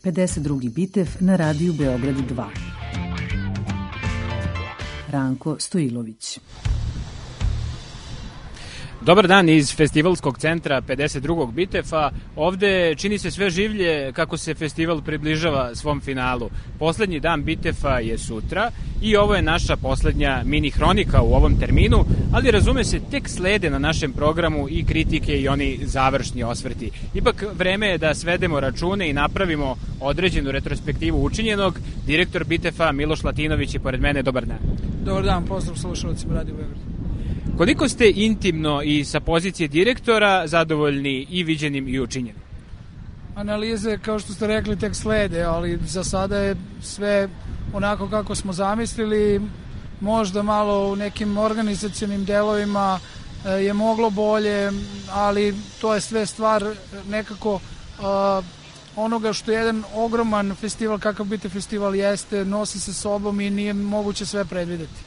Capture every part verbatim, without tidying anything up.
pedeset drugi Bitev na radiju Beograd dva. Ranko Stojilović. Dobar dan iz Festivalskog centra pedeset drugog Bitefa. Ovde čini se sve življe kako se festival približava svom finalu. Poslednji dan Bitefa je sutra i ovo je naša poslednja mini hronika u ovom terminu, ali razume se, tek slede na našem programu i kritike i oni završni osvrti. Ipak vreme je da svedemo račune i napravimo određenu retrospektivu učinjenog. Direktor Bitefa Miloš Latinović je pored mene. Dobar dan. Dobar dan, pozdrav slušalcima Radio Beograd. Koliko ste intimno i sa pozicije direktora zadovoljni i viđenim i učinjenim? Analize, kao što ste rekli, tek slede, ali za sada je sve onako kako smo zamislili. Možda malo u nekim organizacionim delovima je moglo bolje, ali to je sve stvar nekako uh, onoga što je jedan ogroman festival, kakav Bitev festival jeste, nosi sa sobom i nije moguće sve predvideti.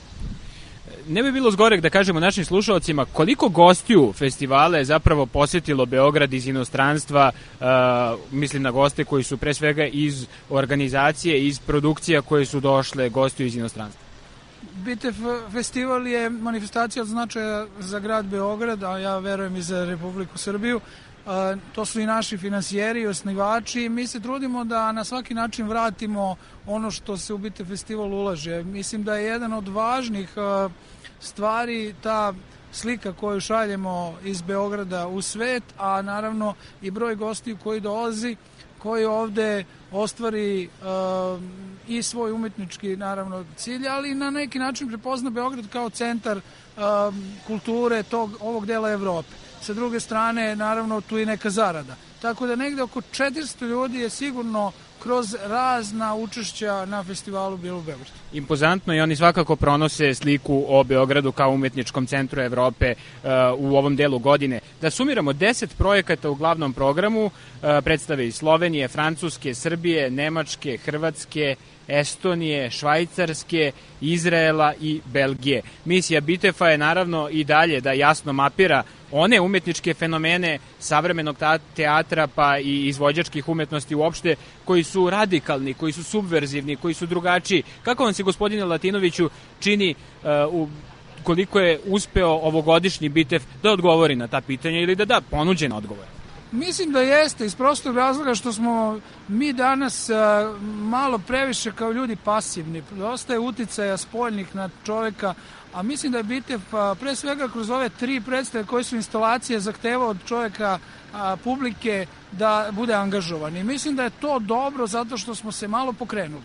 Ne bi bilo zgoreg da kažemo našim slušalcima koliko gostiju festivala je zapravo posjetilo Beograd iz inostranstva, uh, mislim na goste koji su pre svega iz organizacije, iz produkcija koje su došle gostiju iz inostranstva. Bitev festival je manifestacija od značaja za grad Beograd, a ja verujem i za Republiku Srbiju. Uh, to su i naši finansijeri i osnivači. Mi se trudimo da na svaki način vratimo ono što se u Bitev festival ulaže. Mislim da je jedan od važnih uh, stvari ta slika koju šaljemo iz Beograda u svet, a naravno i broj gostiju koji dolazi, koji ovde ostvari uh, i svoj umetnički naravno cilj, ali na neki način prepozna Beograd kao centar uh, kulture tog, ovog dela Evrope. Sa druge strane, naravno, tu i neka zarada. Tako da negde oko četiristo ljudi je sigurno kroz razna učešća na festivalu bilo u Beogradu. Impozantno, i oni svakako pronose sliku o Beogradu kao umetničkom centru Evrope uh, u ovom delu godine. Da sumiramo, deset projekata u glavnom programu, uh, predstave iz Slovenije, Francuske, Srbije, Nemačke, Hrvatske, Estonije, Švajcarske, Izraela i Belgije. Misija Bitefa je naravno i dalje da jasno mapira one umetničke fenomene savremenog teatra pa i izvođačkih umetnosti uopšte koji su radikalni, koji su subverzivni, koji su drugačiji. Kako vam se, gospodine Latinoviću, čini uh, u, koliko je uspeo ovogodišnji Bitev da odgovori na ta pitanja ili da da ponuđen odgovor? Mislim da jeste, iz prostog razloga što smo mi danas a, malo previše kao ljudi pasivni. Dosta je uticaja spoljnih na čoveka, a mislim da je Bitev a, pre svega kroz ove tri predstave koje su instalacije zahtevao od čoveka, a, publike, da bude angažovan. I mislim da je to dobro zato što smo se malo pokrenuli.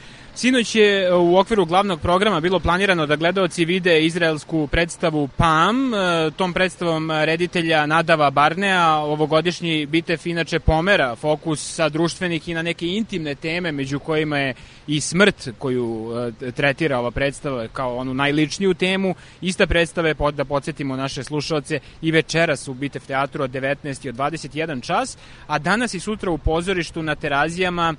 Sinoć je u okviru glavnog programa bilo planirano da gledaoci vide izraelsku predstavu Pam. Tom predstavom reditelja Nadava Barnea ovogodišnji Bitev inače pomera fokus sa društvenih i na neke intimne teme, među kojima je i smrt koju tretira ova predstava kao onu najličniju temu. Ista predstava je, da podsjetimo naše slušalce, i večeras u Bitev teatru od devetnaest i od dvadeset jedan čas, a danas i sutra u pozorištu na Terazijama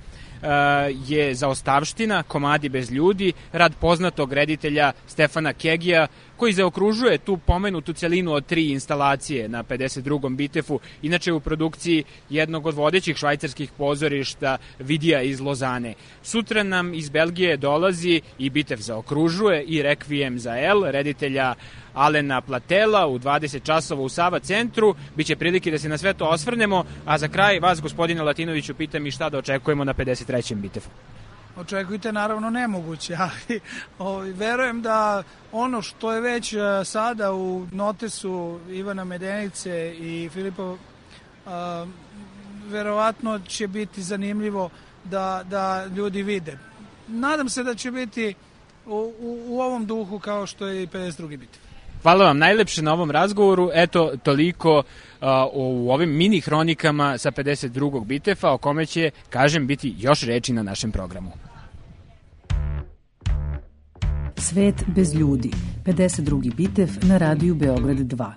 je Zaostavština, komadi bez ljudi, rad poznatog reditelja Stefana Kegija, koji zaokružuje tu pomenutu celinu od tri instalacije na pedeset drugom Bitefu, inače u produkciji jednog od vodećih švajcarskih pozorišta Vidija iz Lozane. Sutra nam iz Belgije dolazi i Bitev zaokružuje i Rekvijem za El, reditelja Alena Platela u dvadeset časova u Sava centru. Biće prilike da se na sve to osvrnemo, a za kraj vas, gospodine Latinoviću, pitam i šta da očekujemo na pedeset trećem Bitefu. Očekujte naravno nemoguće, ali o, verujem da ono što je već sada u notesu Ivana Medenice i Filipa, a, verovatno će biti zanimljivo da, da ljudi vide. Nadam se da će biti u, u, u ovom duhu kao što je i pedeset drugi Bitev. Hvala vam najlepše na ovom razgovoru. Eto, toliko uh, u ovim mini hronikama sa pedeset drugog Bitefa, o kome će, kažem, biti još reči na našem programu. Svet bez ljudi. pedeset drugi Bitev na radiju Beograd dva.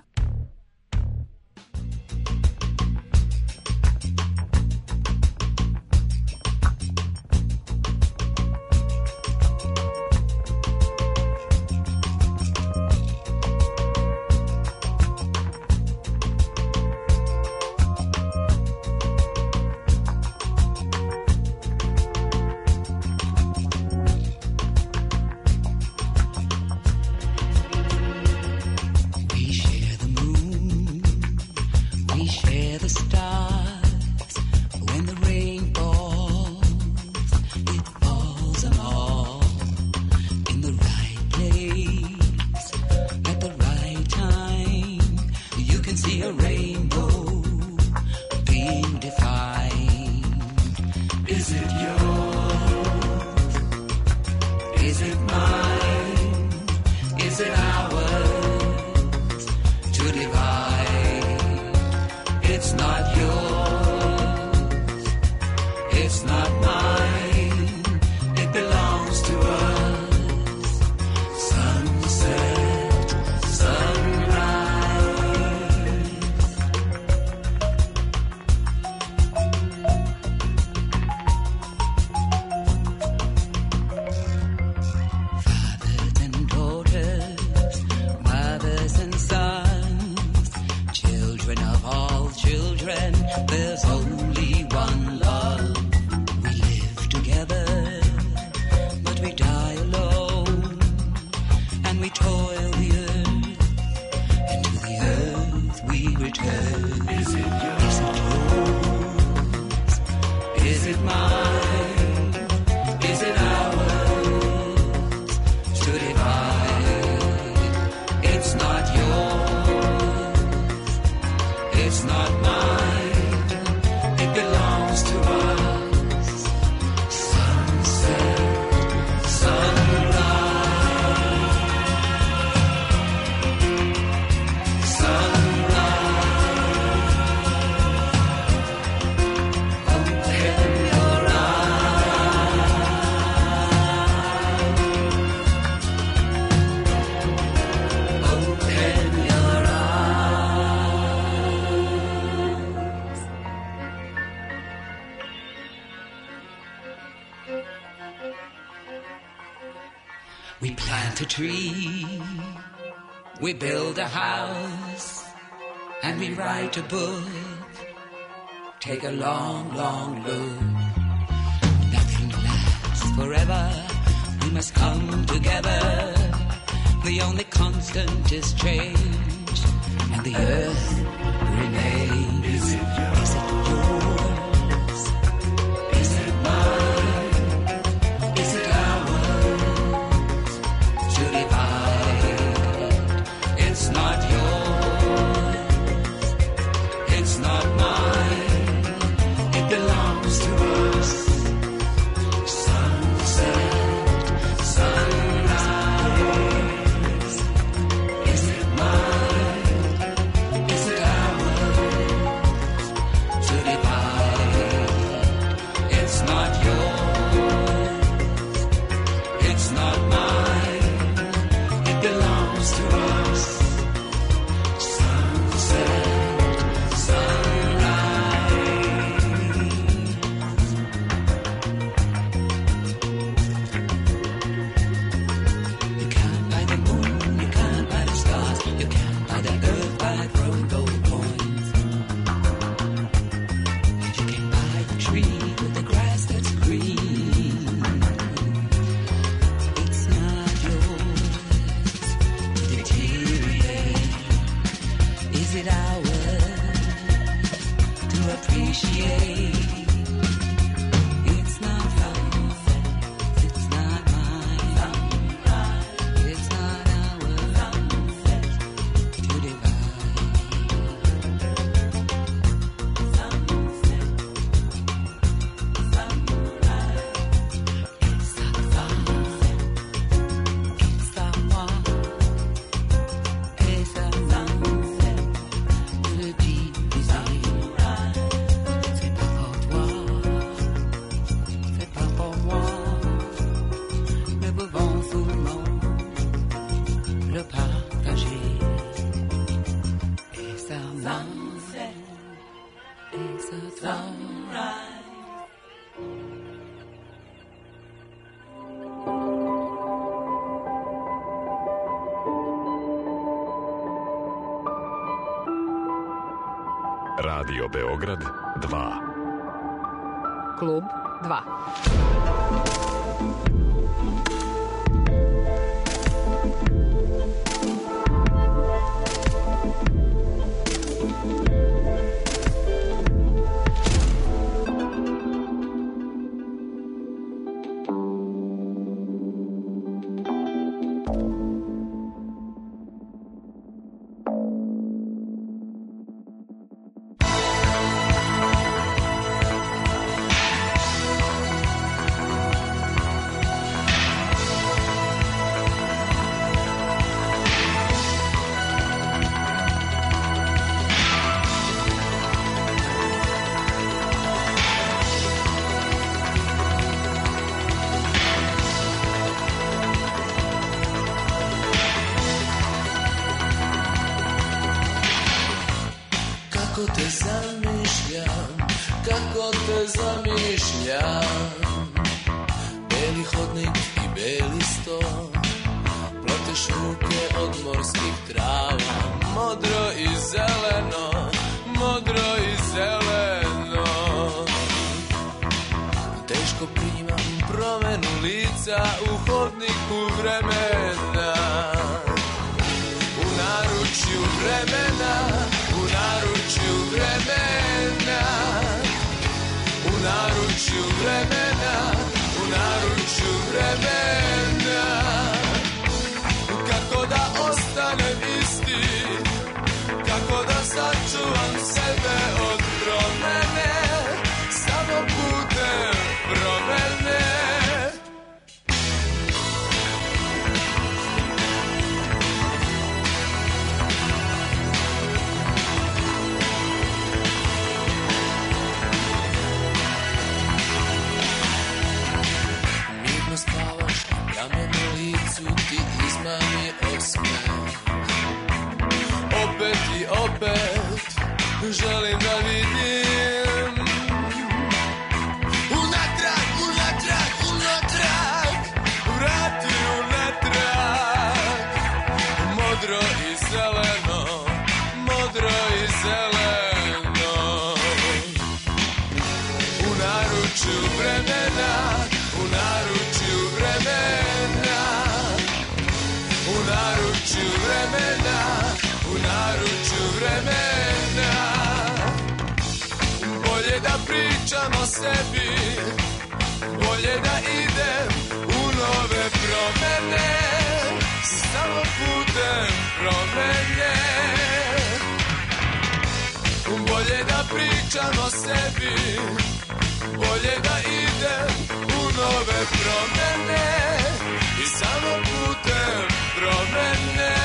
Is it yours? Is it mine? Is it ours to divide? It's not yours. It's not mine. It belongs to us. Sunset, sunrise. Fathers and daughters, mothers and sons, children of all children, there's only one love. We live together, but we die alone, and we toil the earth, and to the earth we return. Is it yours? Is it mine? Is it ours to divide? It's not yours. It's not mine. It belongs to us. Sunset, sunrise, sunrise. Open your eyes. Open your eyes. We plant a tree, we build a house, and we write a book. Take a long, long look. Nothing lasts forever. We must come together. The only constant is change, and the earth remains. Is it yours? Is it yours? Is it mine? Is it ours to divide? It's not yours. It's not mine. It belongs to us. Sunset, sunrise. Is it mine? Is it ours to divide? It's not yours. It's not mine. It belongs to us. Sunset, sunrise. You can't buy the moon, you can't buy the stars, you can't buy the earth by throwing gold coins. But you can buy the tree with the grass that's green. It's not yours to deteriorate. Is it ours to appreciate? It's not yours. It's not mine. It's not ours to divide. It's à toi. It's à moi. Et ça nous de diviser. C'est pas pour toi, c'est pas pour moi. Nous pouvons seulement le partager. Et ça nous et ça toi. Radio Beograd dva. Klub dva. teško primam promenu lica u hodniku vremena. U naručju vremena, u naručju vremena, u naručju vremena, u naručju vremena. Kako da ostanem isti, kako da sačuvam sebe od promene, samo putem promene. Mirno spavaš, ja me na licu ti izmami osmeh. Opet i opet želim da vidim unatrag, unatrag, unatrag, vrati unatrag. Modro i zeleno, modro i zeleno. U naručju vremena, u naručju vremena, u naručju vremena, u naručju vremena. Bolje da pričam o sebi, bolje da idem u nove promene, samo putem promene. Bolje da pričam o sebi, bolje da idem u nove promene i samo putem promene.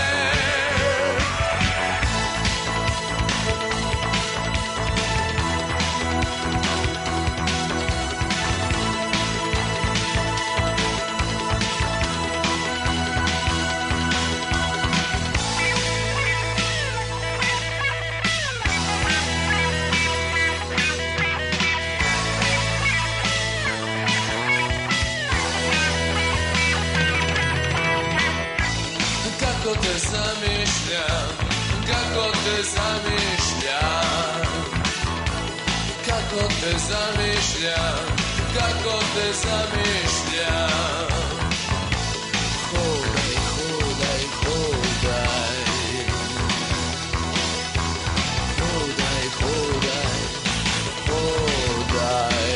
Kako te zamišljam, kako te zamišljam, kako te zamišljam, kako te zamišljam. Hodaj, hodaj, hodaj, hodaj, hodaj, hodaj.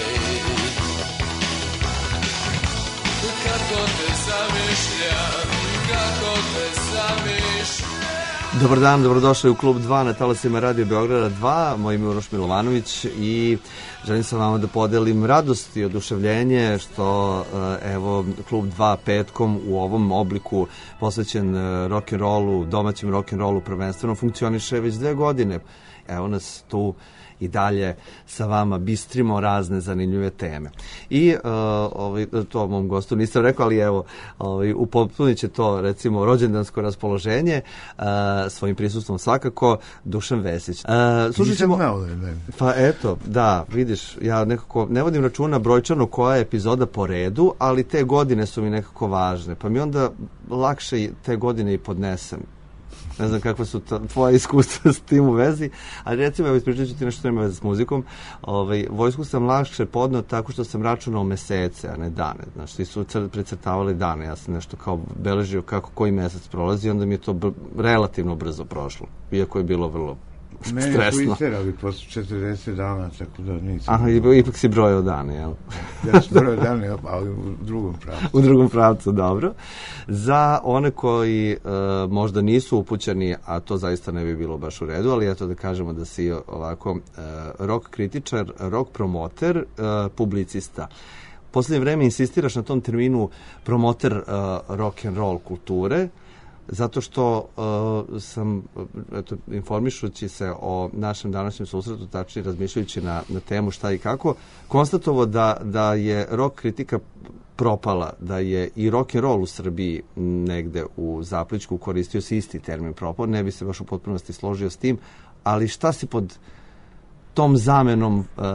Kako te zamišljam, kako te zamišljam. Dobar dan, dobrodošli u Klub dva na talasima Radio Beograda dva. Moje ime je Uroš Milovanović i želim sa vama da podelim radost i oduševljenje što evo Klub dva petkom u ovom obliku posvećen rock'n'rollu, domaćem rock'n'rollu prvenstveno funkcioniše već dve godine. Evo nas tu i dalje sa vama bistrimo razne zanimljive teme. I uh, ovaj, to mom gostu nisam rekao, ali evo, ovaj, upotpunit će to, recimo, rođendansko raspoloženje uh, svojim prisustvom svakako Dušan Vesić. Uh, slušat ćemo... Pa eto, da, vidiš, ja nekako ne vodim računa brojčano koja je epizoda po redu, ali te godine su mi nekako važne, pa mi onda lakše te godine i podnesem. Ne znam kakva su tvoje iskustva s tim u vezi, ali recimo, evo ispričat ću ti nešto što nema veze s muzikom. Ovaj, vojsku sam lakše podnao tako što sam računao mesece, a ne dane. Znači, ti su precrtavali dane, ja sam nešto kao beležio kako koji mesec prolazi, onda mi je to br- relativno brzo prošlo, iako je bilo vrlo Mene stresno. Mene su isterali posle četrdeset dana, tako da nisam... Aha, ipak si brojao dane, jel? Ja sam brojao dane, ali u drugom pravcu. U drugom pravcu, dobro. Za one koji uh, možda nisu upućeni, a to zaista ne bi bilo baš u redu, ali eto da kažemo da si ovako uh, rock kritičar, rock promoter, uh, publicista. Poslednje vreme insistiraš na tom terminu promoter uh, rock and roll kulture, zato što uh, sam, eto, informišući se o našem današnjem susretu, tačnije razmišljajući na, na temu šta i kako, konstatovao da, da je rock kritika propala, da je i rock and roll u Srbiji negde u zapličku koristio se isti termin propao, ne bi se baš u potpunosti složio s tim, ali šta si pod tom zamenom uh,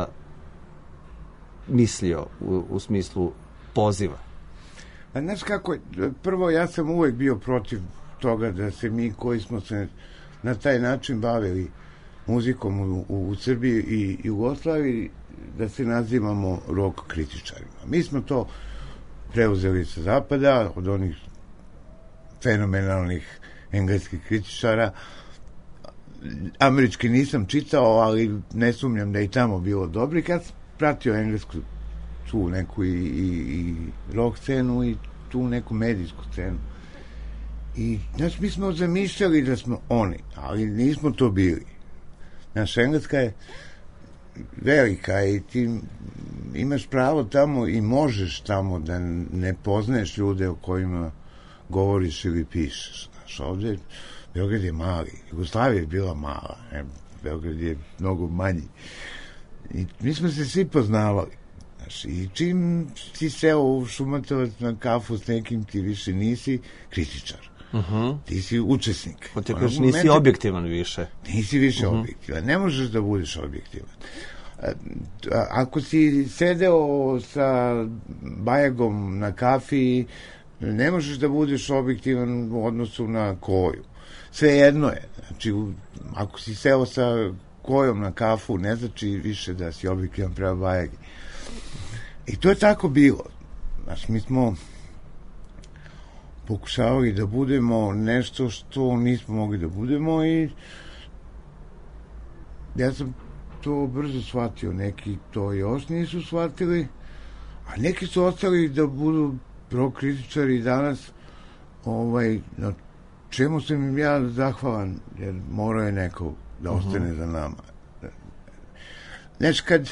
mislio u, u smislu poziva? A znaš kako, prvo ja sam uvek bio protiv toga da se mi koji smo se na taj način bavili muzikom u, u, u Srbiji i Jugoslaviji da se nazivamo rock kritičarima. Mi smo to preuzeli sa zapada, od onih fenomenalnih engleskih kritičara. Američki nisam čitao, ali ne sumnjam da i tamo bilo dobro. Kad sam pratio englesku tu neku i, i, i rock scenu i tu neku medijsku scenu. I znači, mi smo zamišljali da smo oni, ali nismo to bili. Naša Engleska je velika i ti imaš pravo tamo i možeš tamo da ne poznaješ ljude o kojima govoriš ili pišeš. Znaš, ovdje Beograd je mali, Jugoslavija je bila mala, ne? Beograd je mnogo manji. I mi smo se svi poznavali. Znaš, i čim si seo u Šumatovac na kafu s nekim, ti više nisi kritičar. Uh-huh. Ti si učesnik. O te kažeš, nisi objektivan više. Nisi više uh-huh. objektivan. Ne možeš da budeš objektivan. A, a, ako si sedeo sa Bajagom na kafi, ne možeš da budeš objektivan u odnosu na Koju. Sve jedno je. Znači, u, ako si seo sa Kojom na kafu, ne znači više da si objektivan prema Bajagi. I to je tako bilo. Znači, mi smo pokušavali da budemo nešto što nismo mogli da budemo i ja sam to brzo shvatio. Neki to još nisu shvatili, a neki su ostali da budu rock kritičari danas, ovaj, na čemu sam im ja zahvalan, jer morao je neko da ostane uh-huh. za nama. Znači, kad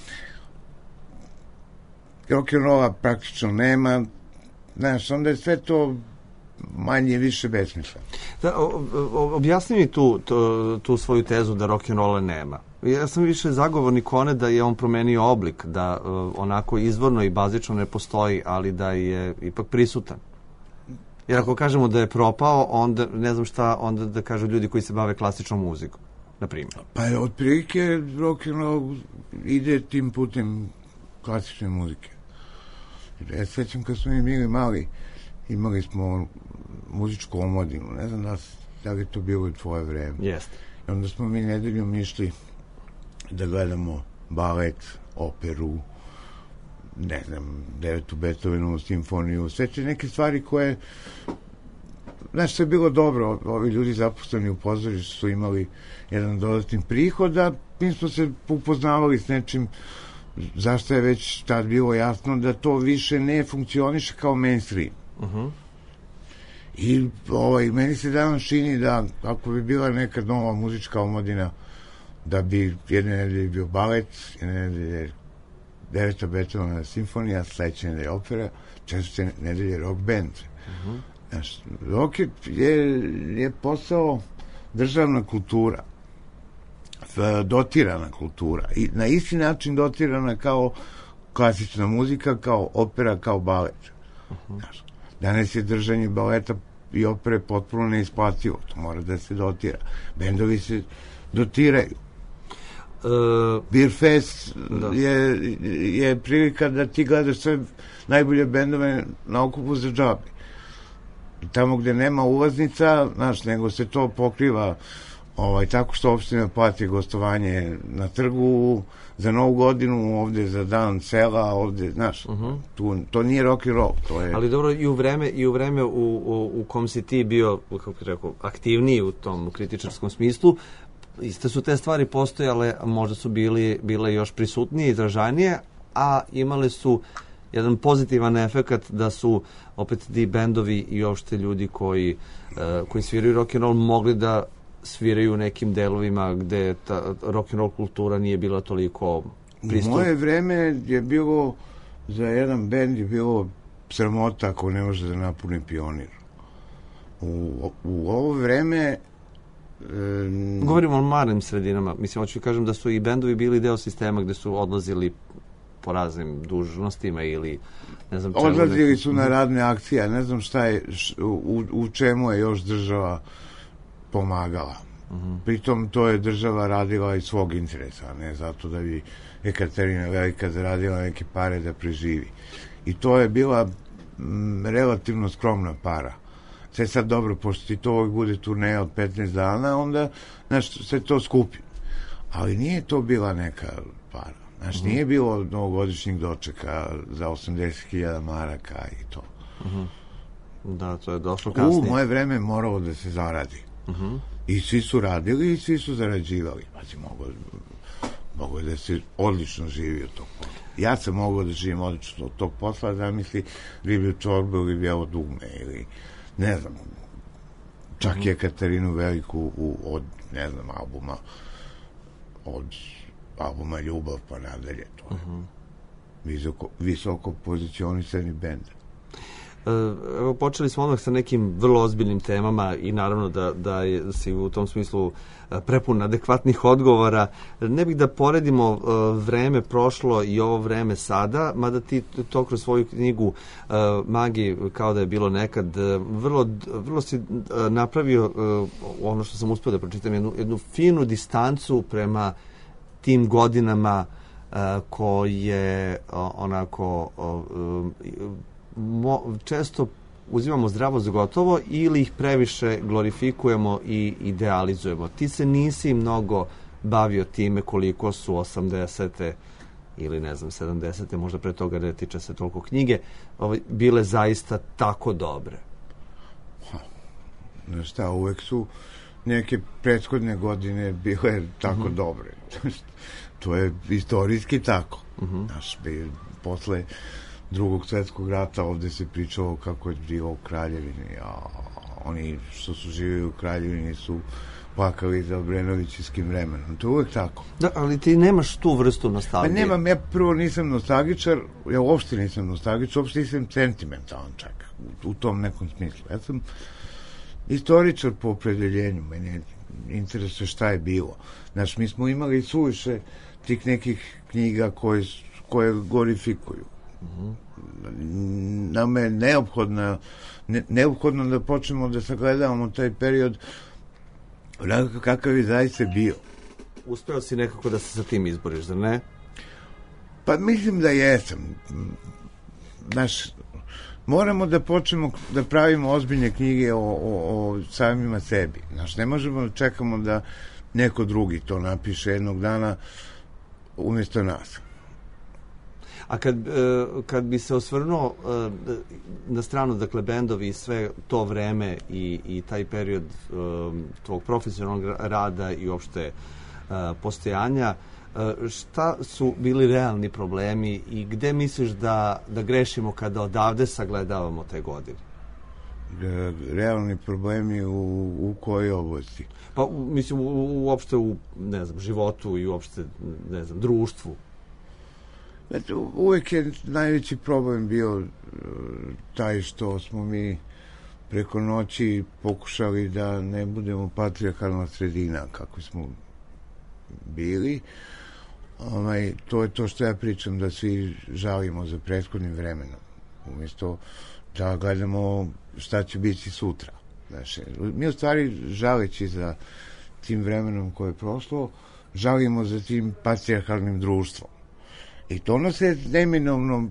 rock'n'rolla praktično nema, znaš, onda je sve to manje više besmisleno. Da, o, o, objasni mi tu, tu, tu svoju tezu da rock'n'rolla nema. Ja sam više zagovornik one da je on promenio oblik, da uh, onako izvorno i bazično ne postoji, ali da je ipak prisutan. Jer ako kažemo da je propao, onda ne znam šta, onda da kažu ljudi koji se bave klasičnom muzikom, na primjer. Pa je otprilike rock'n'roll ide tim putem klasične muzike. Ja sećam kad smo mi bili mali, imali smo muzičku omladinu, ne znam da, da li je to bilo i tvoje vreme. Jeste. I onda smo mi nedeljom išli da gledamo balet, operu, ne znam, devetu Beethovenovu simfoniju, sve te neke stvari koje, znaš, sve je bilo dobro. Ovi ljudi zaposleni u pozorištu su imali jedan dodatni prihod, a mi smo se upoznavali s nečim zašto je već tad bilo jasno da to više ne funkcioniše kao mainstream. Uh-huh. I ovaj, meni se danas čini da ako bi bila neka nova muzička omladina, da bi jedne nedelje bio balet, jedne nedelje deveta Beethovenova simfonija, sledeće nedelje opera, četvrte nedelje rock band. Uh-huh. Znaš, rock je, je posao državna kultura, dotirana kultura i na isti način dotirana kao klasična muzika, kao opera, kao balet. Uh-huh. Znaš, danas je držanje baleta i opere potpuno neisplativo, to mora da se dotira. Bendovi se dotiraju. Uh, Beer Fest da. je, je prilika da ti gledaš sve najbolje bendove na okupu za džabe. Tamo gde nema ulaznica, znaš, nego se to pokriva ovaj, tako što opština plati gostovanje na trgu za Novu godinu, ovde za dan sela, ovde, znaš, uh-huh. tu, to nije rock and roll. To je... Ali dobro, i u vreme, i u, vreme u, u, u kom si ti bio, kako bih rekao, aktivniji u tom kritičarskom smislu, iste su te stvari postojale, možda su bili, bile još prisutnije, izražajnije, a imale su jedan pozitivan efekat da su opet ti bendovi i uopšte ljudi koji, uh, koji sviraju rock'n'roll mogli da sviraju u nekim delovima gde ta rock'n'roll kultura nije bila toliko pristupna. U moje vreme je bilo, za jedan bend je bilo sramota ako ne može da napuni Pionir. U, u ovo vreme Um, govorimo o malim sredinama. Mislim, hoću kažem da su i bendovi bili deo sistema gde su odlazili po raznim dužnostima ili ne znam čemu. Odlazili su na radne akcije, ne znam šta je, u, u čemu je još država pomagala. Uh-huh. Pritom to je država radila iz svog interesa, ne zato da bi Ekaterina Velika zaradila neke pare da preživi. I to je bila m, relativno skromna para. Sve sad dobro, pošto ti to bude turneja od petnaest dana, onda, znaš, sve to skupi. Ali nije to bila neka para. Znaš, uh-huh. nije bilo novogodišnjeg dočeka za osamdeset hiljada maraka i to. Uh-huh. Da, to je došlo kasnije. U moje vreme moralo da se zaradi. Uh-huh. I svi su radili i svi su zarađivali. Znači, mogo, mogo da se odlično živi od tog posla. Ja sam mogao da živim odlično od tog posla, zamisli riblju čorbu ili bijelo dugme ili, ne znam, čak uh-huh. je Katarinu Veliku u, od, ne znam, albuma od albuma Ljubav pa nadalje. To je uh-huh. visoko, visoko pozicionisani bend. Evo, počeli smo odmah sa nekim vrlo ozbiljnim temama i naravno da, da je, si u tom smislu prepun adekvatnih odgovora. Ne bih da poredimo vreme prošlo i ovo vreme sada, mada ti to kroz svoju knjigu Magi kao da je bilo nekad vrlo, vrlo si napravio ono što sam uspio da pročitam, jednu, jednu finu distancu prema tim godinama koje onako Mo, često uzimamo zdravo za gotovo ili ih previše glorifikujemo i idealizujemo. Ti se nisi mnogo bavio time koliko su osamdesete ili ne znam sedamdesete, možda pre toga ne tiče se toliko knjige, ovaj, bile zaista tako dobre. Ha, ne šta, uvek su neke prethodne godine bile tako uh-huh. dobre. To je istorijski tako. Uh-huh. Znaš, posle Drugog svjetskog rata ovde se pričalo kako je bilo u Kraljevini, a oni što su živjeli u Kraljevini su plakali za Obrenovićevskim vremenom. To je uvek tako. Da, ali ti nemaš tu vrstu nostalgije. Pa nemam, ja prvo nisam nostalgičar, ja uopšte nisam nostalgičar, uopšte nisam sentimentalan čak, u, u tom nekom smislu. Ja sam istoričar po opredeljenju, mene interesuje šta je bilo. Znaš, mi smo imali suviše tih nekih knjiga koje, koje glorifikuju. Uh-huh. Nam je neophodno ne, neophodno da počnemo da sagledavamo taj period kakav je zaista bio. Uspeo si nekako da se sa tim izboriš, zar ne? Pa mislim da jesam. Znaš, moramo da počnemo da pravimo ozbiljne knjige o, o, o samima sebi. Znaš, ne možemo da čekamo da neko drugi to napiše jednog dana umjesto nas. A kad, kad bi se osvrnuo na stranu, dakle, bendovi i sve to vreme i, i taj period tvog profesionalnog rada i uopšte postojanja, šta su bili realni problemi i gde misliš da, da grešimo kada odavde sagledavamo te godine? Realni problemi u, u kojoj oblasti? Pa, mislim, u, uopšte u, ne znam, životu i uopšte, ne znam, društvu. Znači, uvek je najveći problem bio taj što smo mi preko noći pokušali da ne budemo patrijarhalna sredina kako smo bili. Ovaj, to je to što ja pričam, da svi žalimo za prethodnim vremenom. Umjesto da gledamo šta će biti sutra. Znači, mi u stvari žaleći za tim vremenom koje je prošlo, žalimo za tim patrijarhalnim društvom. I to ono se neminovno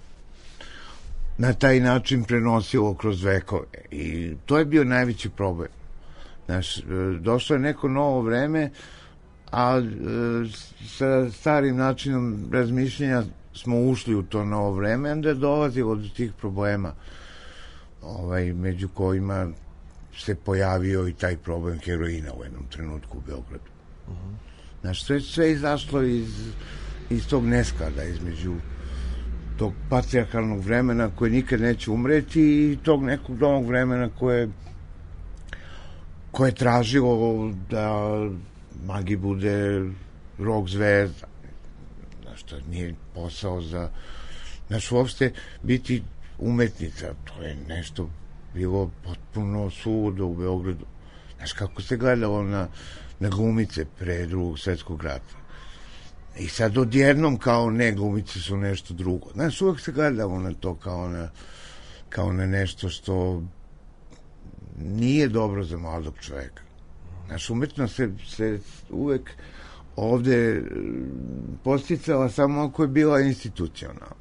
na taj način prenosilo kroz vekove. I to je bio najveći problem. Znaš, došlo je neko novo vreme, a sa starim načinom razmišljenja smo ušli u to novo vreme, onda je dolazilo do tih problema, ovaj, među kojima se pojavio i taj problem heroina u jednom trenutku u Beogradu. Uh-huh. Znaš, sve, sve izašlo iz iz tog nesklada između tog patrijarhalnog vremena koje nikad neće umreti i tog nekog novog vremena koje koje je tražilo da Magi bude rock zvezda. Znaš, to nije posao za... Znaš, uopšte biti umetnica, to je nešto bilo potpuno suludo u Beogradu. Znaš, kako se gledalo na, na glumice pre Drugog svjetskog rata. I sad odjednom kao ne, glumice su nešto drugo. Znaš, uvek se gledamo na to kao na, kao na nešto što nije dobro za mladog čoveka. Znaš, umetnost se, se uvek ovde posticala samo ako je bila institucionalna.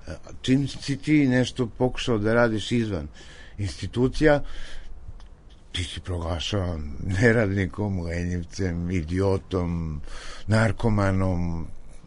Čim si ti nešto pokušao da radiš izvan institucija, ti si proglašavan neradnikom, lenjivcem, idiotom, narkomanom,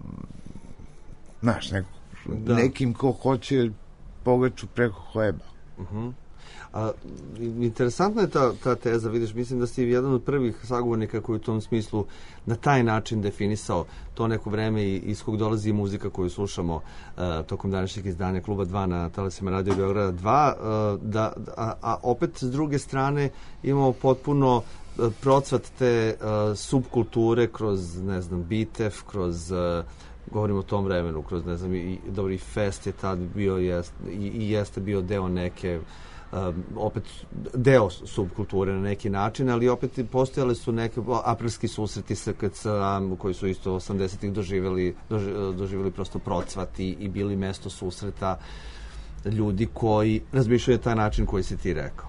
znaš, neko, da. nekim ko hoće pogaču preko hleba. Uh-huh. A, interesantna je ta, ta teza, vidiš, mislim da si jedan od prvih sagovornika koji u tom smislu na taj način definisao to neko vreme i iz kog dolazi muzika koju slušamo uh, tokom današnjeg izdanja Kluba dva na talasima Radio Beograda dva, uh, da, a, a opet s druge strane imamo potpuno uh, procvat te uh, subkulture kroz, ne znam, Bitev, kroz uh, govorimo o tom vremenu, kroz, ne znam, i, dobri Fest je tad bio jest, i, i jeste bio deo neke Um, opet deo subkulture na neki način, ali opet postojale su neke aprilski susreti sa K C A koji su isto osamdesetih doživjeli, doživjeli prosto procvat i, i bili mesto susreta ljudi koji razmišljaju taj način koji si ti rekao.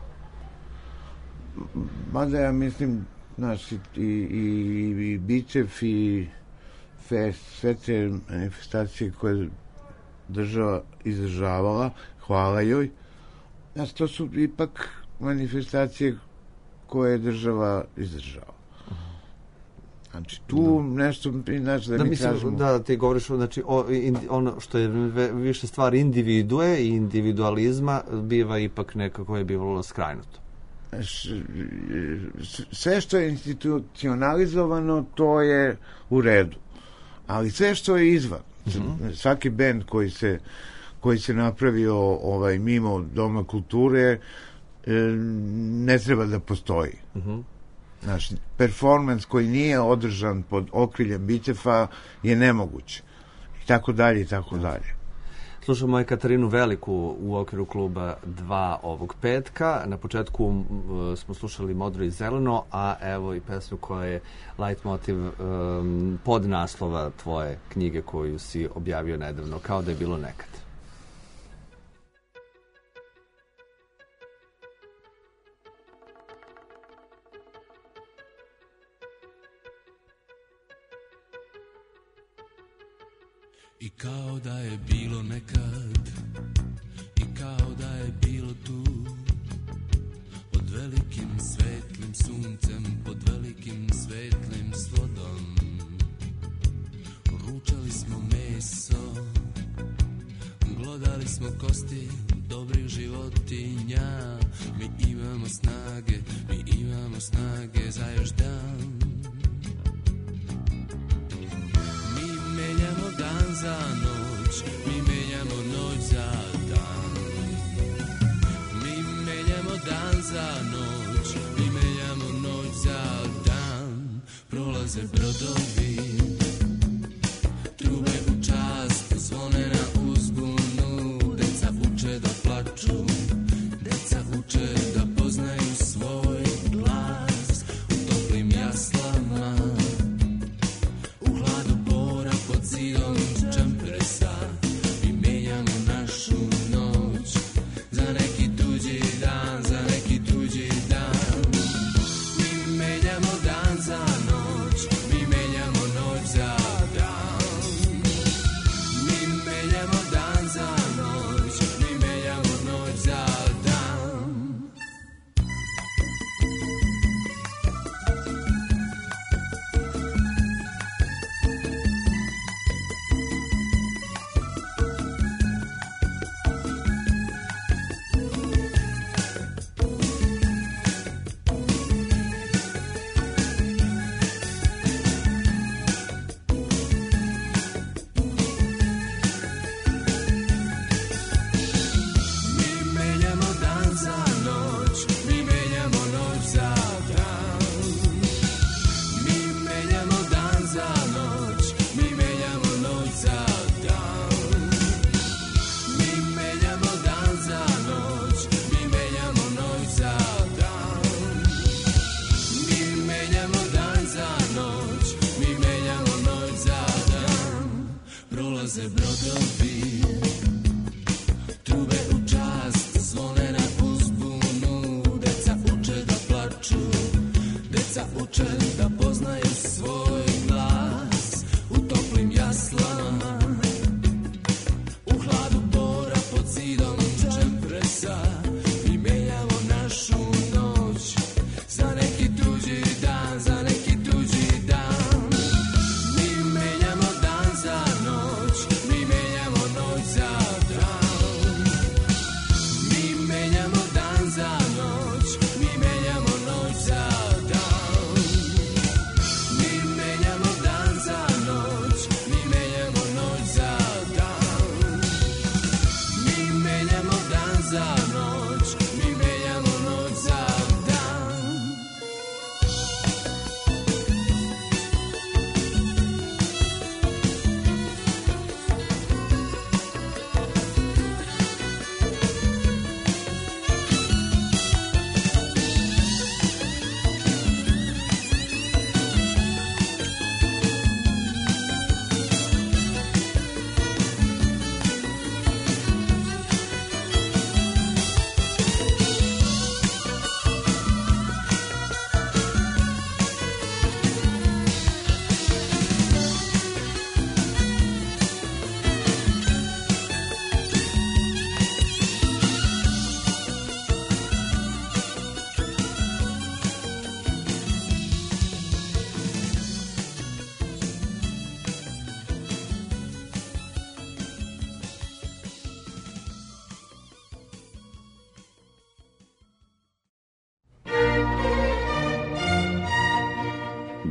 Mada ja mislim, znaš, i, i, i Bićev i Fest, sve te manifestacije koje država izdržavala, hvala joj. Znači, to su ipak manifestacije koje je država izdržala. Znači, tu da. nešto znači da, da mi mislim, kažemo... Da, ti govoriš, znači, o, in, ono što je više stvar individue i individualizma biva ipak nekako je bivalo skrajnuto. Sve što je institucionalizovano, to je u redu. Ali sve što je izvan, mm-hmm. svaki bend koji se koji se napravio ovaj, mimo Doma kulture, e, ne treba da postoji. Uh-huh. Znaš, performans koji nije održan pod okriljem Bitefa je nemoguće. I tako dalje, i tako dalje. Slušamo Katarinu Veliku u okviru Kluba dva ovog petka. Na početku uh, smo slušali Modro i zeleno, a evo i pesmu koja je leitmotiv um, pod naslova tvoje knjige koju si objavio nedavno, Kao da je bilo nekad. I kao da je bilo nekad, i kao da je bilo tu, pod velikim svetlim suncem, pod velikim svetlim svodom, ručali smo meso, glodali smo kosti dobrih životinja, mi imamo snage, mi imamo snage za još dan. Menjamo dan za noć, mi menjamo noć za dan. Mi menjamo dan za noć, mi menjamo noć za dan. Prolaze brodovi, trube u čast, zvone na uzbunu. Deca uče da plaču, deca uče da poznaju svoj glas. U toplim jaslama, pod zidom čampresa, mi menjamo našu noć za neki tuđi dan, za neki tuđi dan. Mi menjamo dan za noć, mi menjamo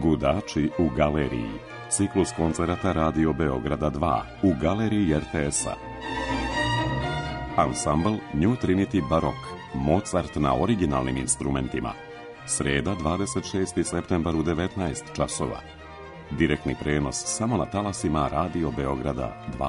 Gudači u galeriji. Ciklus koncerata Radio Beograda dva u galeriji er te es-a. Ansambl New Trinity Barok. Mozart na originalnim instrumentima. Sreda, dvadeset šesti septembar u devetnaest časova. Direktni prenos samo na talasima Radio Beograda dva.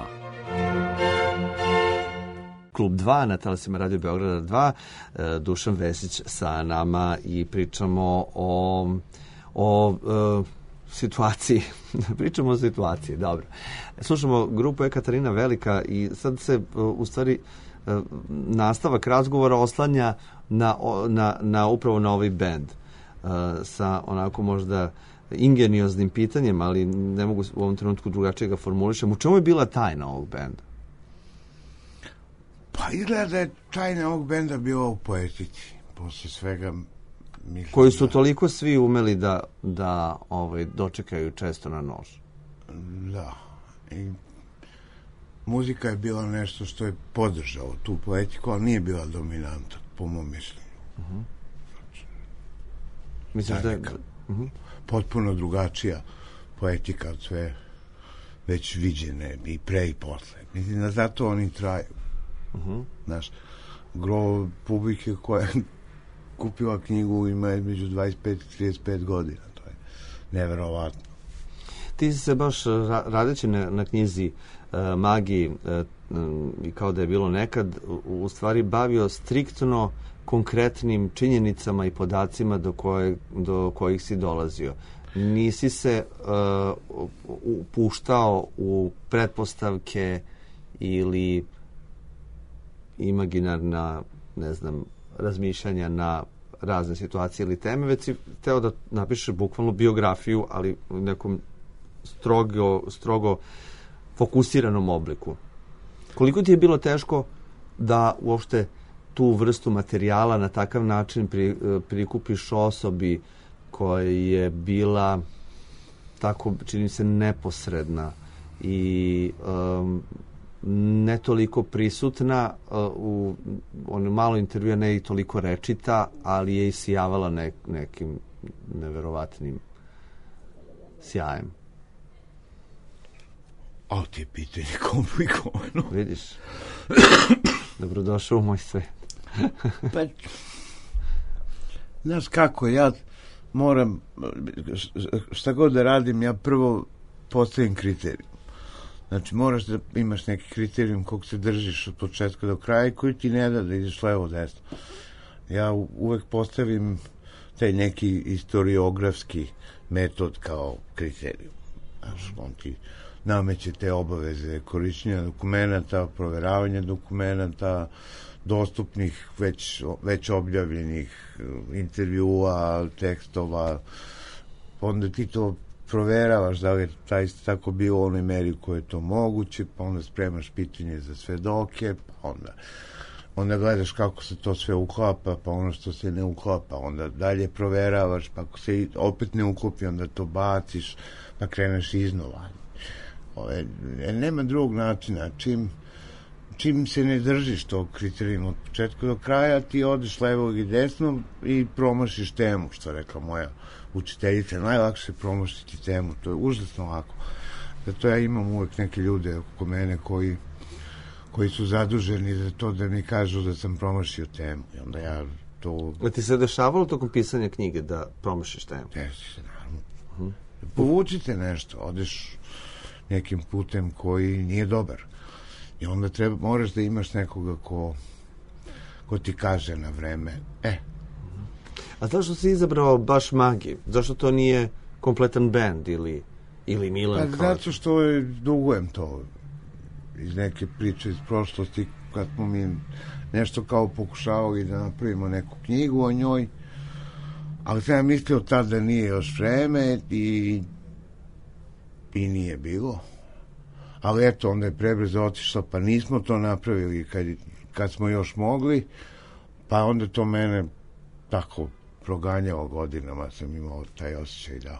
Klub dva na talasima Radio Beograda dva. Dušan Vesić sa nama i pričamo o, o e, situaciji. pričamo o situaciji, dobro. Slušamo grupu Ekaterina Velika i sad se u stvari nastavak razgovora oslanja na, na, na upravo na ovaj bend uh, sa onako možda ingenioznim pitanjem, ali ne mogu u ovom trenutku drugačije ga formulišem. U čemu je bila tajna ovog benda? Pa izgleda da je tajna ovog benda bila u poetici. Posle svega mislim koji su da... toliko svi umeli da, da ovaj, dočekaju često na nož. Da. I muzika je bila nešto što je podržalo tu poetiku, ali nije bila dominanta, po mom mišljenju. Uh-huh. Misliš da je... Uh-huh. Potpuno drugačija poetika od sve već viđene i pre i posle. Mislim da zato oni traju. Uh-huh. Znaš, gro publike koja je kupila knjigu ima između dvadeset pet i trideset pet godina. To je neverovatno. Ti si se baš radeći na, na knjizi uh, Magiji i uh, kao da je bilo nekad, u, u stvari bavio striktno konkretnim činjenicama i podacima do, koje, do kojih si dolazio. Nisi se uh, upuštao u pretpostavke ili imaginarna, ne znam, razmišljanja na razne situacije ili teme, već si teo da napišeš bukvalno biografiju, ali u nekom strogo, strogo fokusiranom obliku. Koliko ti je bilo teško da uopšte tu vrstu materijala na takav način pri, prikupiš osobi koja je bila tako, čini se, neposredna i um, ne toliko prisutna uh, u onom malo intervjua, ne i toliko rečita, ali je isijavala ne, nekim neverovatnim sjajem. A ti je pitanje komplikovano. Vidiš? Dobrodošao u moj svet. Pa, znaš kako, ja moram, šta god da radim, ja prvo postavim kriterijum. Znači, moraš da imaš neki kriterijum kog se držiš od početka do kraja i koji ti ne da da ideš levo desno. Ja uvek postavim taj neki historiografski metod kao kriterijum. Znaš, on ti nameće te obaveze korišćenja dokumenta, proveravanja dokumenta, dostupnih, već, već objavljenih intervjua, tekstova. Onda ti to proveravaš da li je taj tako bilo u onoj meri u kojoj je to moguće, pa onda spremaš pitanje za svedoke, pa onda, onda gledaš kako se to sve uklapa, pa ono što se ne uklapa, onda dalje proveravaš, pa ako se opet ne uklopi, onda to baciš, pa kreneš iznova. Ove, nema drugog načina. Čim, čim se ne držiš tog kriterijuma od početka do kraja, ti odeš levo i desno i promašiš temu, što rekla moja učiteljica. Najlakše je promašiti temu, to je užasno lako. Zato ja imam uvek neke ljude oko mene koji, koji su zaduženi za to da mi kažu da sam promašio temu. I onda ja to... A ti se dešavalo tokom pisanja knjige da promašiš temu? Jesi se, naravno. Uh-huh. Povučite nešto, odeš nekim putem koji nije dobar. I onda treba, moraš da imaš nekoga ko, ko ti kaže na vreme, e. A zašto si izabrao baš Magi? Zašto to nije kompletan band ili, ili Milan? Pa zato što je, dugujem to iz neke priče iz prošlosti, kad smo mi nešto kao pokušavali da napravimo neku knjigu o njoj, ali sam ja mislio tad da nije još vreme i i nije bilo. Ali eto, onda je prebrzo otišla, pa nismo to napravili kad, kad smo još mogli, pa onda to mene tako proganjalo godinama, sam imao taj osjećaj da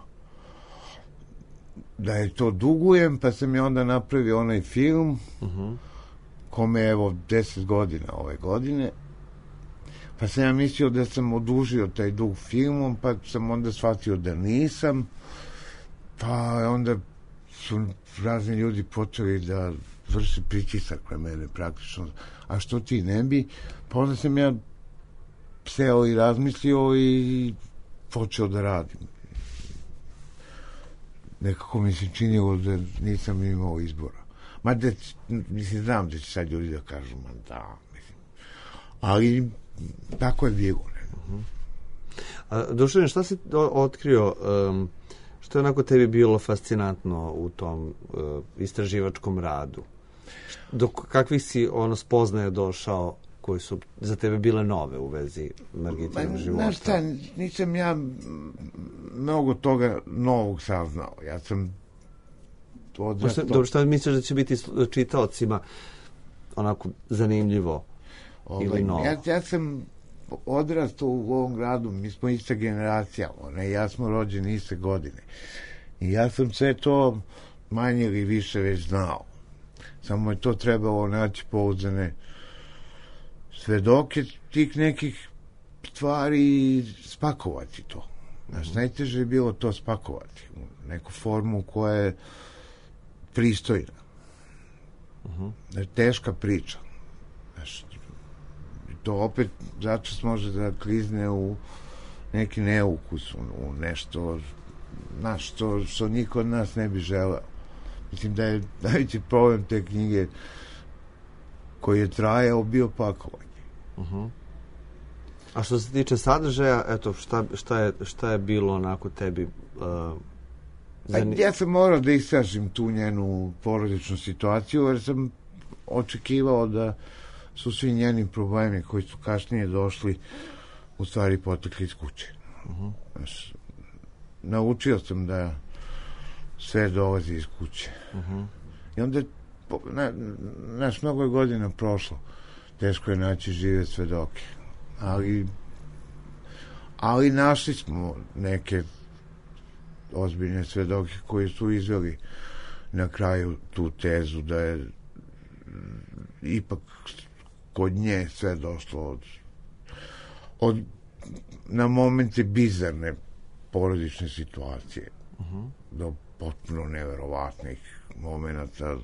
da je to dugujem, pa sam je onda napravio onaj film, uh-huh. kome je evo deset godina ove godine, pa sam ja mislio da sam odužio taj dug filmom, pa sam onda shvatio da nisam, Pa onda su razni ljudi počeli da vrše pritisak na mene praktično. A što ti ne bi? Pa onda sam ja seo i razmislio i počeo da radim. Nekako mi se činilo da nisam imao izbora. Ma da, mislim, znam da će sad ljudi da kažu, ma da, mislim. Ali tako je bilo. Uh-huh. A, Dušan, šta si otkrio, um, što je onako tebi bilo fascinantno u tom uh, istraživačkom radu? Do kakvih si ono spoznaje došao koji su za tebe bile nove u vezi Margitinog života? Znaš šta, nisam ja mnogo toga novog saznao. Ja sam odrastao... Dobro, šta misliš da će biti čitaocima onako zanimljivo Ove, ili novo? Ja, ja sam odrastao u ovom gradu, mi smo ista generacija, one, ja smo rođeni iste godine. I ja sam sve to manje ili više već znao. Samo je to trebalo naći pouzdane svedoke tih nekih stvari i spakovati to. Znaš, najteže je bilo to spakovati u neku formu koja je pristojna. Uh-huh. Teška priča. Znaš, to opet začas može da klizne u neki neukus, u nešto, znaš, što, što niko od nas ne bi želeo. Mislim da je najveći problem te knjige koji je trajao bio pakovanje. Uh-huh. A što se tiče sadržaja, eto, šta, šta, je, šta je bilo onako tebi uh, zanim... Ja sam morao da istražim tu njenu porodičnu situaciju, jer sam očekivao da su svi njeni problemi koji su kasnije došli u stvari potekli iz kuće. Uh-huh. Znaš, naučio sam da sve dolazi iz kuće. Uh-huh. I onda na, naš mnogo je godina prošlo. Teško je naći žive svedoke. Ali ali našli smo neke ozbiljne svedoke koji su izveli na kraju tu tezu da je ipak kod nje sve došlo od, od na momente bizarne porodične situacije uh-huh. do potpuno neverovatnih momenata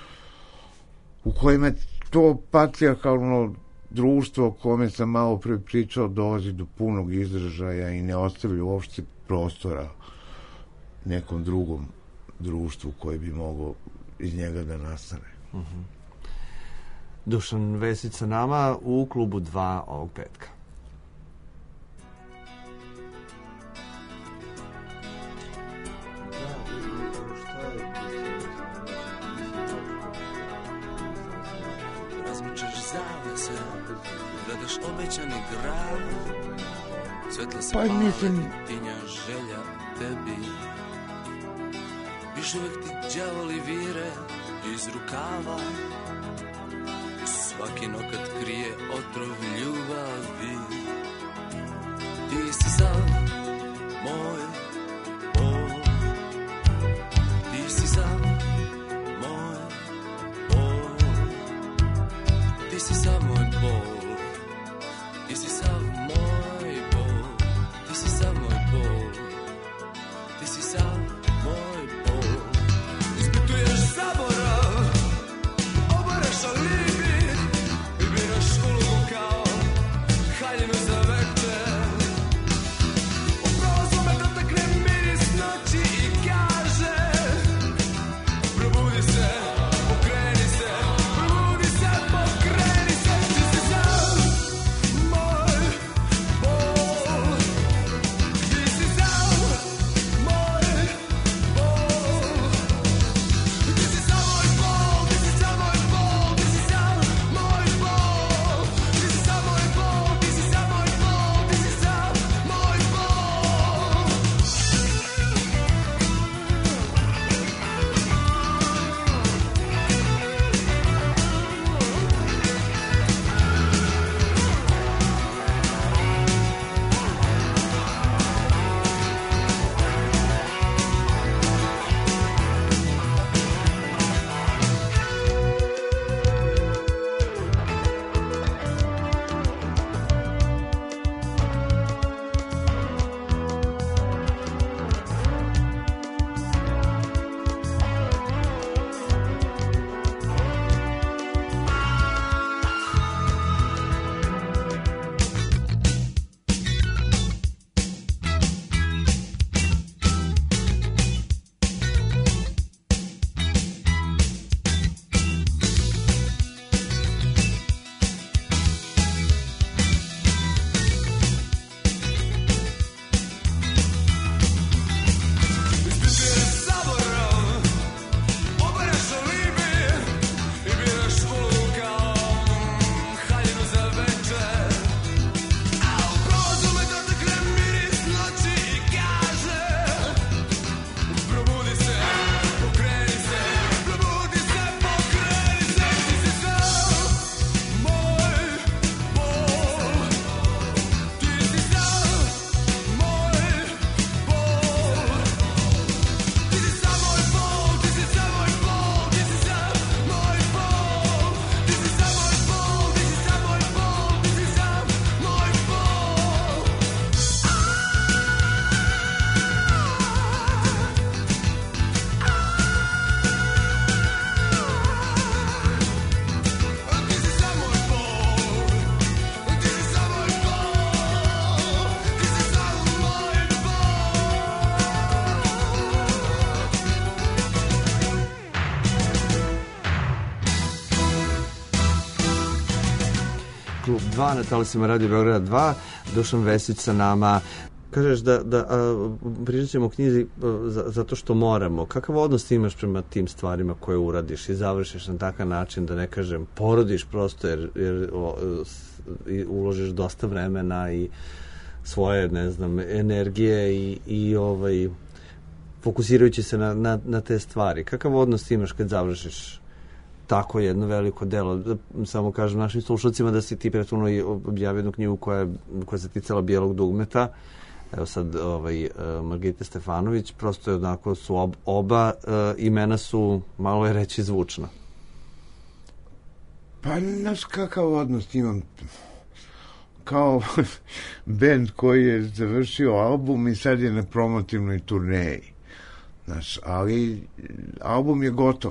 u kojima to patrijarhalno društvo o kome sam malo pre pričao dolazi do punog izražaja i ne ostavlja uopšte prostora nekom drugom društvu koje bi moglo iz njega da nastane. Uh-huh. Dušan Vesić sa nama u klubu dva ovog petka. Pa mislim... Tinja želja tebi. Još uvek ti đavoli vire iz rukava. Svaki nokat krije otrov ljubavi. Ti si sav moj bol. Ti si sav moj bol. Ti si sav moj bol. Ti si sav moj bol. Ti si sav moj bol. Ti si sav moj bol. Ispituješ zaborav, obaraš alibi i biraš ulogu kao haljinu za vekter. Upravo su me dotakne miris noći i kaže probudi se, pokreni se, probudi se, pokreni se. Ti si sav moj Klub dva na talasima Radio Beograda dva, Dušan Vesić sa nama. Kažeš da, da a, pričat ćemo o knjizi a, za, zato što moramo. Kakav odnos imaš prema tim stvarima koje uradiš i završiš na takav način, da ne kažem porodiš prosto, jer, jer o, s, i uložiš dosta vremena i svoje, ne znam, energije i, i ovaj, fokusirajući se na, na, na te stvari. Kakav odnos imaš kad završiš tako jedno veliko delo? Samo kažem našim slušalcima da si ti prethodno i objavio jednu knjigu koja, koja se ticala Bijelog dugmeta. Evo sad ovaj, Margita Stefanović, prosto je onako su ob, oba uh, imena su, malo je reći, zvučna. Pa, znaš kakav odnos imam? Kao bend koji je završio album i sad je na promotivnoj turneji. Znaš, ali album je gotov.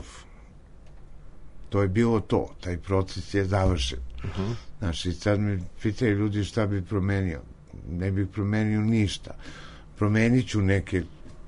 To je bilo to. Taj proces je završen. Uh-huh. Znaš, i sad me pitaju ljudi šta bi promenio. Ne bih promenio ništa. Promenit ću neke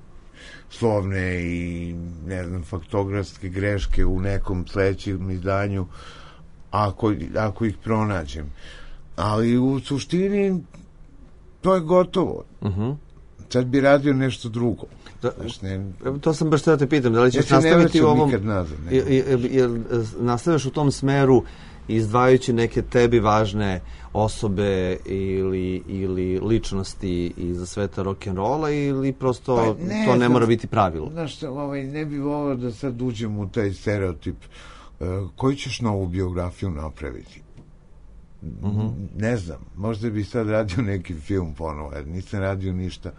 slovne i, ne znam, faktografske greške u nekom sledećem izdanju, ako, ako ih pronađem. Ali u suštini to je gotovo. Uh-huh. Sad bi radio nešto drugo. Da, znaš, ne, to sam baš da te pitam, da li ćeš nastaviti u ovom... Nazad, jel nastaviš u tom smeru izdvajajući neke tebi važne osobe ili, ili ličnosti iz sveta rock'n'rolla, ili prosto pa ne, to ne znam, mora biti pravilo? Znaš šta, ovaj, ne bi volio da sad uđem u taj stereotip. Uh, koju ćeš novu biografiju napraviti? Uh-huh. Ne znam, možda bi sad radio neki film ponovo, jer nisam radio ništa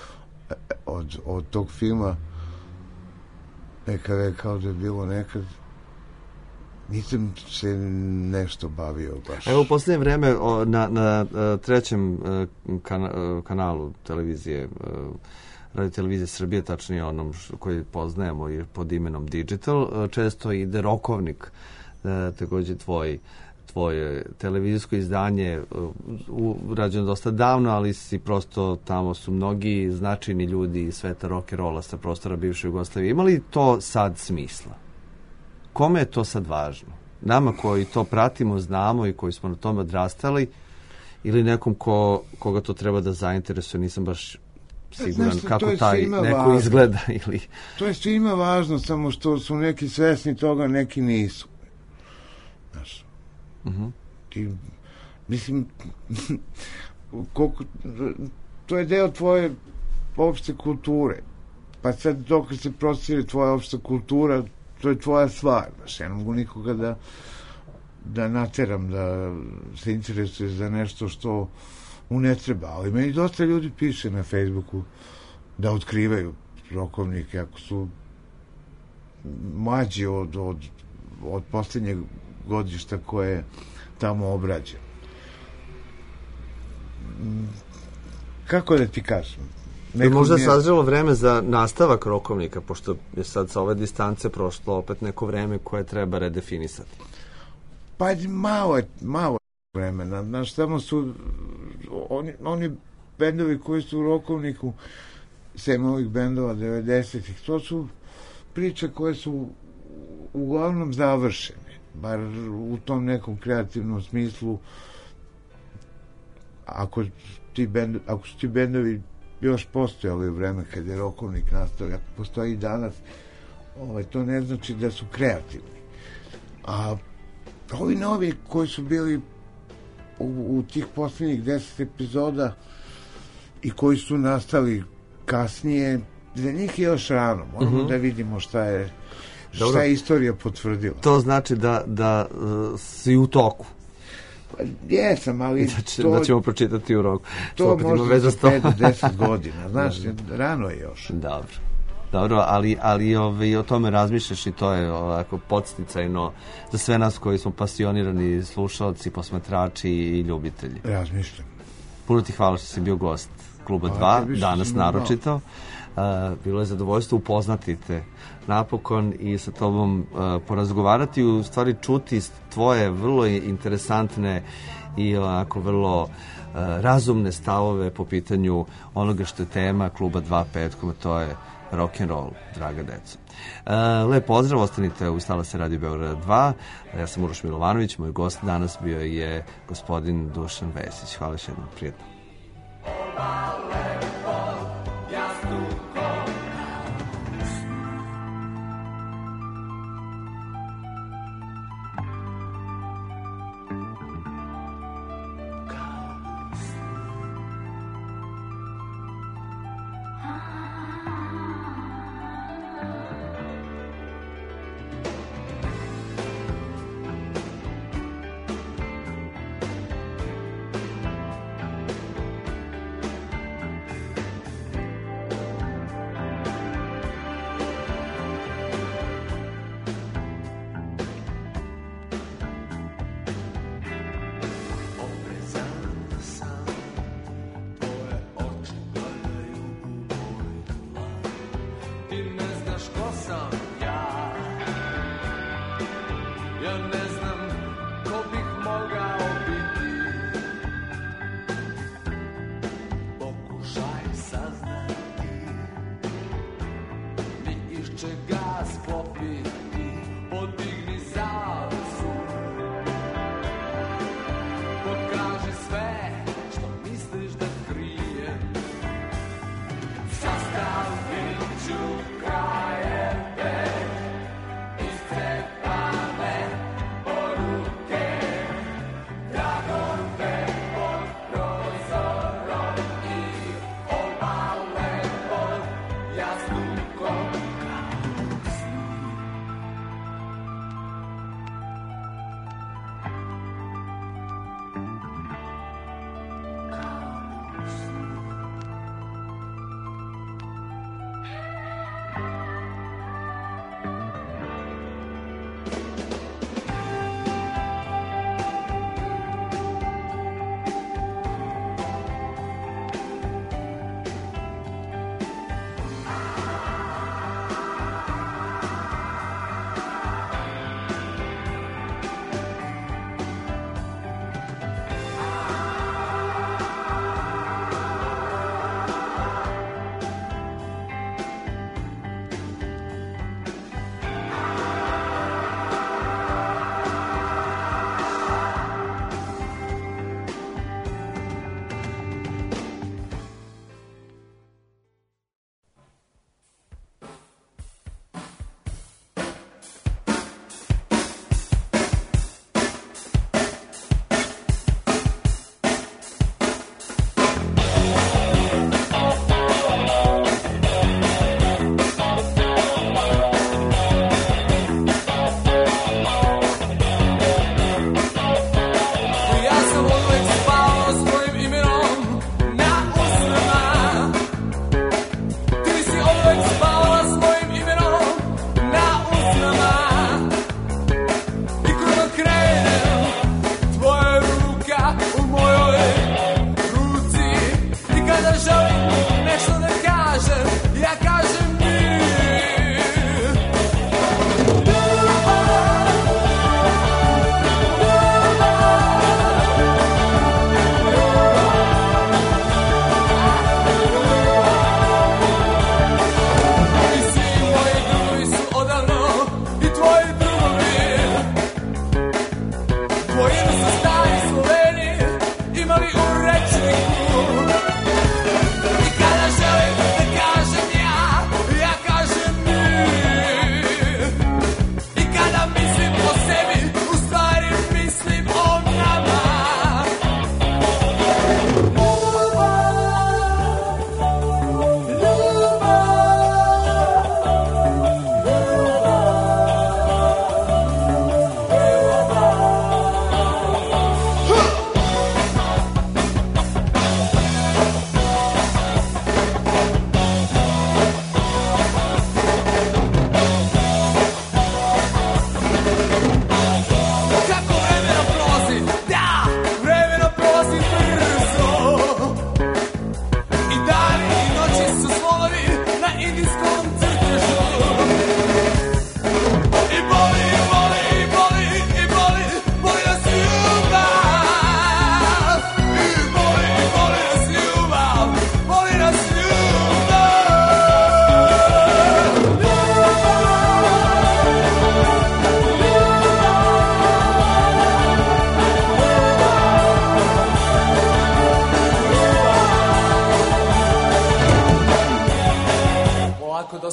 od, od tog filma. Nekada je kao da je bilo nekad, nisam se nešto bavio baš. Evo u posljednje vreme o, na, na trećem kan, kanalu televizije, radio televizije Srbije, tačnije onom koji poznajemo pod imenom Digital, često ide Rokovnik, takođe tvoj tvoje televizijsko izdanje, urađeno dosta davno, ali si prosto, tamo su mnogi značajni ljudi iz sveta rock'n'rolla sa prostora bivše Jugoslavije. Ima li to sad smisla? Kome je to sad važno? Nama koji to pratimo, znamo i koji smo na tome odrastali, ili nekom ko, koga to treba da zainteresuje? Nisam baš siguran Znaš, kako taj neko važno. Izgleda. Ili... To je svima važno, samo što su neki svesni toga, neki nisu. Znaš, Uh-huh. ti, mislim koliko, to je deo tvoje opšte kulture, pa sad dok se prostire tvoja opšta kultura, to je tvoja stvar. Znaš, ja ne mogu nikoga da da nateram da se interesuje za nešto što mu ne treba, ali meni dosta ljudi piše na Facebooku da otkrivaju rokovnike ako su mlađi od, od, od poslednjeg godišta koje je tamo obrađeno. Kako da ti kažem? Neko možda je sazrelo vreme za nastavak rokovnika, pošto je sad sa ove distance prošlo opet neko vreme koje treba redefinisati. Pa malo je, malo je vremena. Znaš, tamo su oni, oni bendovi koji su u rokovniku, sem ovih bendova devedesetih, to su priče koje su uglavnom završene, bar u tom nekom kreativnom smislu. Ako ti bend, ako su ti bendovi još postojali u vreme kad je rokovnik nastao, ako postoji i danas, ovaj, to ne znači da su kreativni. A ovi novi koji su bili u, u tih posljednjih deset epizoda i koji su nastali kasnije, za njih je još rano. Moramo uh-huh. da vidimo šta je šta Dobro. je istorija potvrdila. To znači da, da uh, si u toku. Pa jesam, ali da, će, to, da ćemo pročitati u roku. To možda za pet do deset godina. Znaš, rano je još. Dobro. Dobro, ali, ali ove, o tome razmišljaš i to je ovako podsticajno za sve nas koji smo pasionirani slušalci, posmatrači i ljubitelji. Razmišljam. Puno ti hvala što si bio gost Kluba dva, danas naročito. Uh, bilo je zadovoljstvo upoznati te napokon i sa tobom uh, porazgovarati, u stvari čuti tvoje vrlo interesantne i onako vrlo uh, razumne stavove po pitanju onoga što je tema Kluba dva petkom, to je rock and roll, draga deco. Uh, lep pozdrav, ostanite uz talase Radio Beograda dva. Ja sam Uroš Milovanović, moj gost danas bio je gospodin Dušan Vesić. Hvala još jednom, prijetno.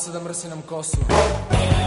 se da mrsi nam kosu.